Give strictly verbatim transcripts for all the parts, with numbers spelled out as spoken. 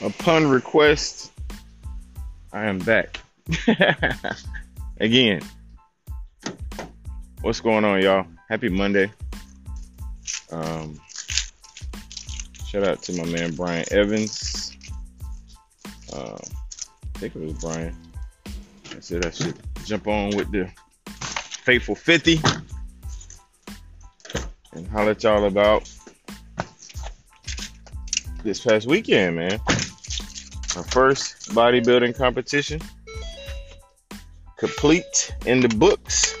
Upon request, I am back. Again, what's going on, y'all? Happy Monday. Um, shout out to my man Brian Evans. Uh, I think it was Brian. I said I should jump on with the Faithful fifty and holler at y'all about this past weekend, man. My first bodybuilding competition complete in the books,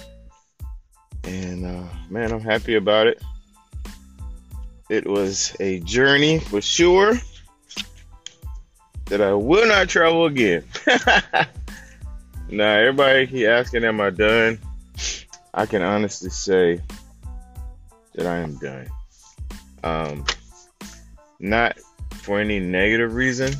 and uh, man, I'm happy about it. It was a journey for sure that I will not travel again. Now, everybody keep asking, am I done? I can honestly say that I am done. Um, not for any negative reason.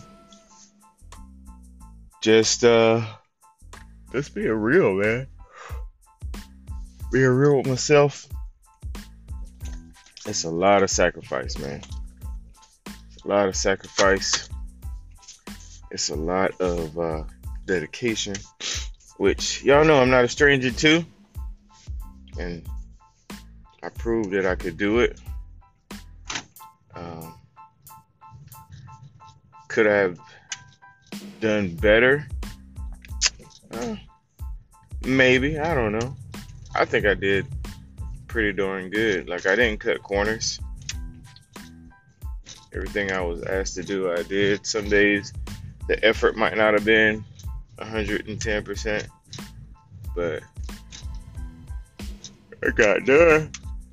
Just, uh, just being real, man. Being real with myself. It's a lot of sacrifice, man. It's a lot of sacrifice. It's a lot of uh, dedication, which y'all know I'm not a stranger to. And I proved that I could do it. Um, could I have done better? Uh, maybe. I don't know. I think I did pretty darn good. Like, I didn't cut corners. Everything I was asked to do, I did. Some days the effort might not have been one hundred ten percent, but I got done.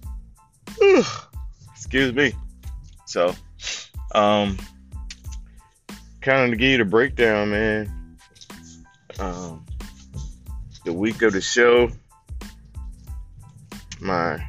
Excuse me. So, um, kind of to give you the breakdown, man. Um, the week of the show, my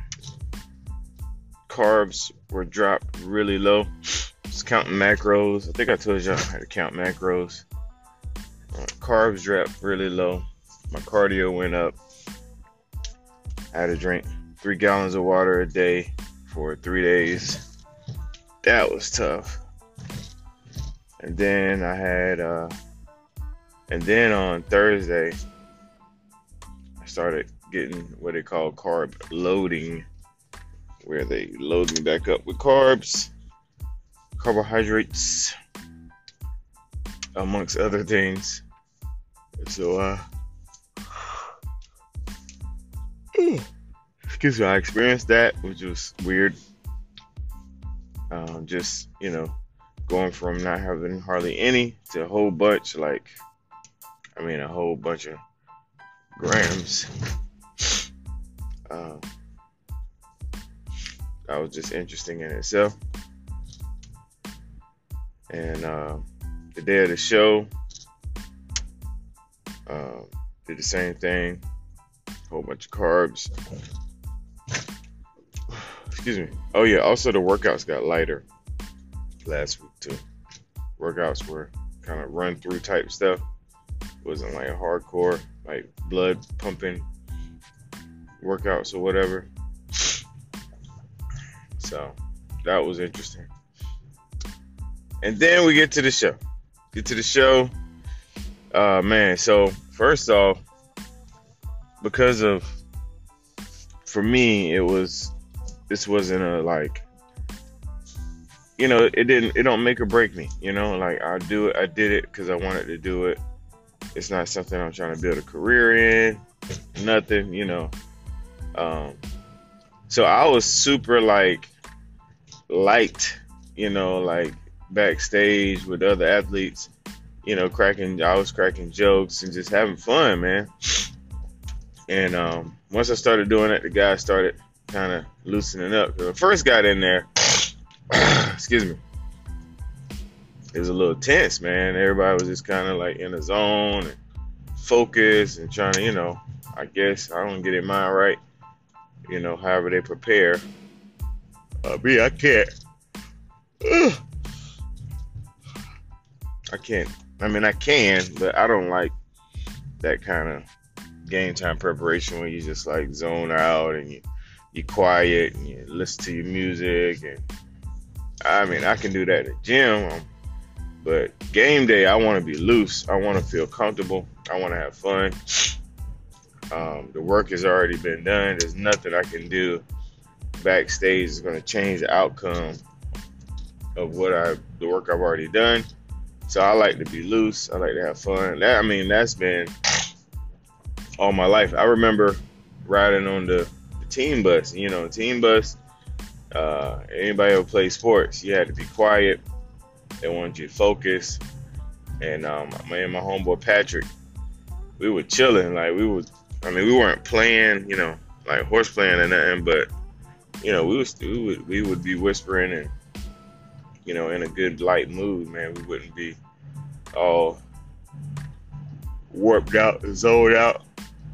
carbs were dropped really low. Just counting macros. I think I told y'all how to count macros. Uh, carbs dropped really low. My cardio went up. I had to drink three gallons of water a day for three days. That was tough. And then I had, uh, and then on Thursday, I started getting what they call carb loading, where they load me back up with carbs, carbohydrates, amongst other things. So, uh, excuse me, I experienced that, which was weird. Um, just, you know, going from not having hardly any to a whole bunch, like, I mean, a whole bunch of grams. Uh, that was just interesting in itself. And uh, the day of the show, uh, did the same thing. Whole bunch of carbs. Excuse me. Oh yeah, also the workouts got lighter last week too. Workouts were kind of run through type stuff. It wasn't like a hardcore, like blood pumping workouts or whatever. So that was interesting. And then we get to the show. Get to the show. Uh man, so first off, because of, for me, it was, this wasn't a, like, you know, it didn't, it don't make or break me, you know, like, I do it, I did it because I wanted to do it. It's not something I'm trying to build a career in, nothing, you know. Um, so I was super, like, light, you know, like, backstage with other athletes, you know, cracking, I was cracking jokes and just having fun, man. And um, once I started doing it, the guys started kind of loosening up. When I first got in there, excuse me, it was a little tense, man. Everybody was just kind of like in a zone and focused and trying to, you know, I guess, I don't get it mind right, you know, however they prepare. Uh, me, I can't. Ugh. I can't. I mean, I can, but I don't like that kind of game time preparation when you just like zone out and you you quiet and you listen to your music. And I mean, I can do that at the gym. I'm But game day, I want to be loose. I want to feel comfortable. I want to have fun. Um, the work has already been done. There's nothing I can do backstage is going to change the outcome of what I the work I've already done. So I like to be loose. I like to have fun. That I mean, that's been all my life. I remember riding on the, the team bus. You know, team bus. Uh, anybody who plays sports, you had to be quiet. They wanted you to focus. And um, me and my homeboy Patrick, we were chilling. Like we was, I mean, we weren't playing, you know, like horse playing or nothing, but you know, we was we would we would be whispering and, you know, in a good light mood, man. We wouldn't be all warped out and zoned out.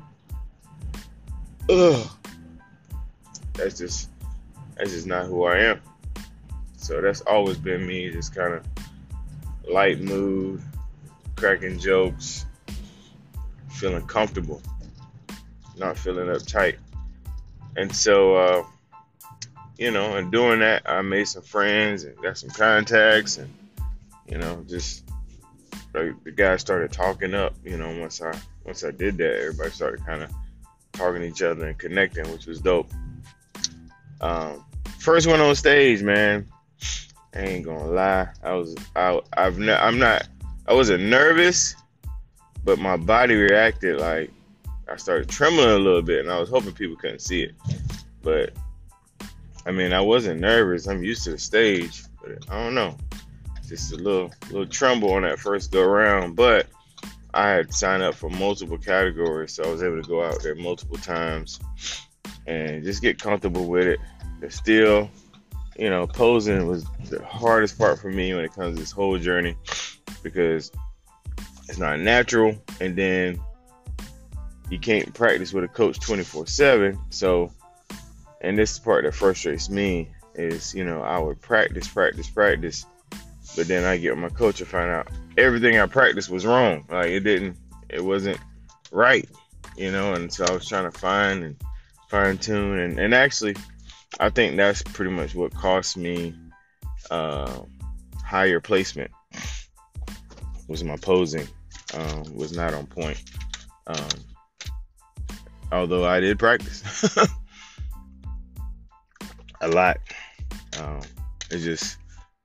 Ugh. That's just that's just not who I am. So that's always been me, just kind of light mood, cracking jokes, feeling comfortable, not feeling uptight. And so, uh, you know, and doing that, I made some friends and got some contacts, and, you know, just like the guys started talking up. You know, once I once I did that, everybody started kind of talking to each other and connecting, which was dope. Um, first one on stage, man. I ain't gonna lie. I was, I, I've, ne- I'm not, I wasn't nervous, but my body reacted like I started trembling a little bit, and I was hoping people couldn't see it. But I mean, I wasn't nervous. I'm used to the stage, but I don't know, just a little, little tremble on that first go around. But I had signed up for multiple categories, so I was able to go out there multiple times and just get comfortable with it. But still, you know, posing was the hardest part for me when it comes to this whole journey, because it's not natural, and then you can't practice with a coach twenty-four seven. So, and this part that frustrates me is, you know, I would practice, practice, practice, but then I get with my coach and find out everything I practiced was wrong. Like it didn't, it wasn't right, you know, and so I was trying to find and fine tune, and, and actually, I think that's pretty much what cost me uh, higher placement. Was my posing um, was not on point. Um, although I did practice a lot. Um, it's just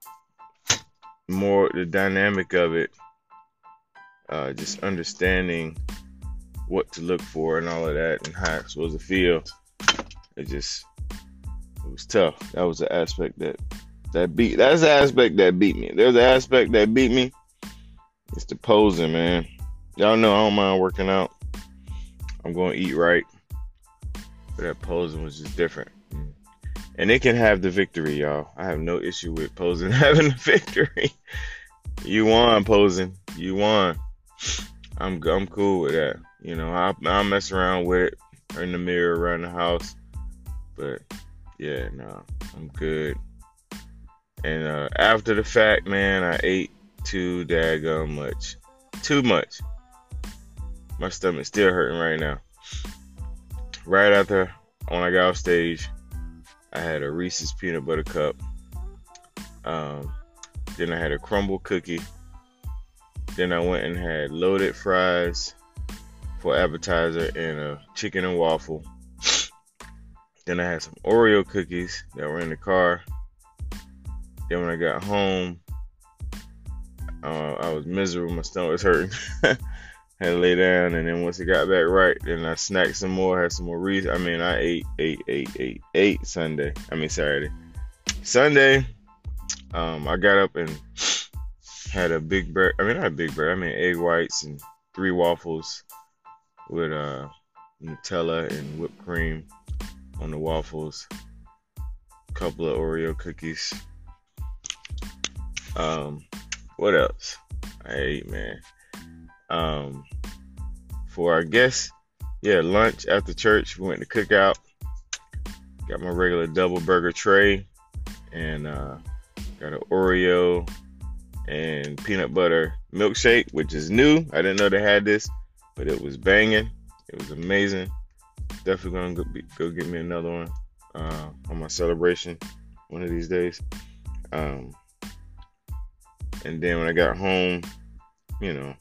more the dynamic of it, uh, just understanding what to look for and all of that, and how it's supposed to feel. It just It was tough. That was the aspect that that beat. That's the aspect that beat me. There's the aspect that beat me. It's the posing, man. Y'all know I don't mind working out. I'm going to eat right, but that posing was just different. And it can have the victory, y'all. I have no issue with posing having the victory. You won, posing. You won. I'm I'm cool with that. You know, I I mess around with it in the mirror around the house, but. Yeah, no, I'm good. And uh, after the fact, man, I ate too daggone much. Too much. My stomach's still hurting right now. Right after, when I got off stage, I had a Reese's peanut butter cup. Um, then I had a crumble cookie. Then I went and had loaded fries for appetizer and a chicken and waffle. Then I had some Oreo cookies that were in the car. Then when I got home, uh, I was miserable. My stomach was hurting. Had to lay down, and then once it got back right, then I snacked some more, had some more Reese. I mean, I ate, ate, ate, ate, ate Sunday. I mean, Saturday. Sunday, um, I got up and had a big bread. I mean, not a big bread. I mean, egg whites and three waffles with uh, Nutella and whipped cream on the waffles, a couple of Oreo cookies. Um, what else I ate, man? Um, for our guests, yeah, lunch after church, we went to Cookout. Got my regular double burger tray, and uh, got an Oreo and peanut butter milkshake, which is new. I didn't know they had this, but it was banging. It was amazing. Definitely gonna go, be, go get me another one uh, on my celebration one of these days. Um, And then when I got home, you know,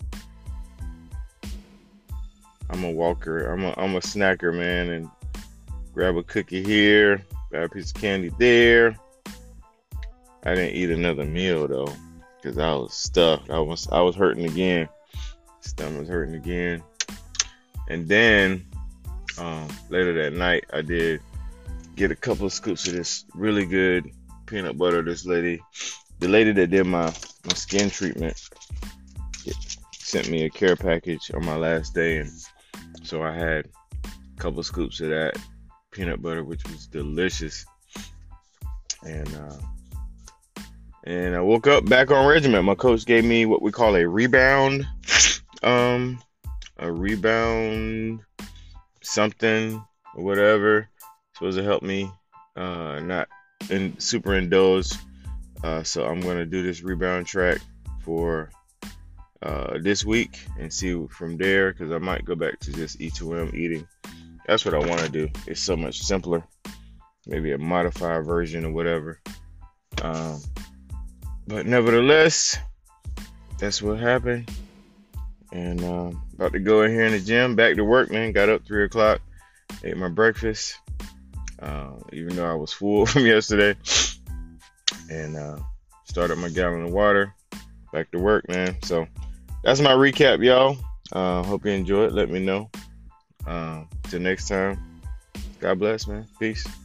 I'm a walker. I'm a I'm a snacker, man, and grab a cookie here, grab a piece of candy there. I didn't eat another meal though, because I was stuffed. I was I was hurting again. Stomach was hurting again. And then um, later that night, I did get a couple of scoops of this really good peanut butter. This lady, the lady that did my my skin treatment, sent me a care package on my last day, and so I had a couple of scoops of that peanut butter, which was delicious. And uh, and I woke up back on regiment. My coach gave me what we call a rebound, um, a rebound something or whatever, supposed to help me uh, not in, super indulge. Uh, so I'm gonna do this rebound track for uh, this week and see from there, because I might go back to just E two M eating. That's what I want to do. It's so much simpler. Maybe a modified version or whatever. Um, but nevertheless, that's what happened. And um, about to go in here in the gym, back to work, man. Got up three o'clock, ate my breakfast, uh, even though I was full from yesterday. And uh, started my gallon of water. Back to work, man. So that's my recap, y'all. Uh, hope you enjoy it. Let me know. Um, till next time. God bless, man. Peace.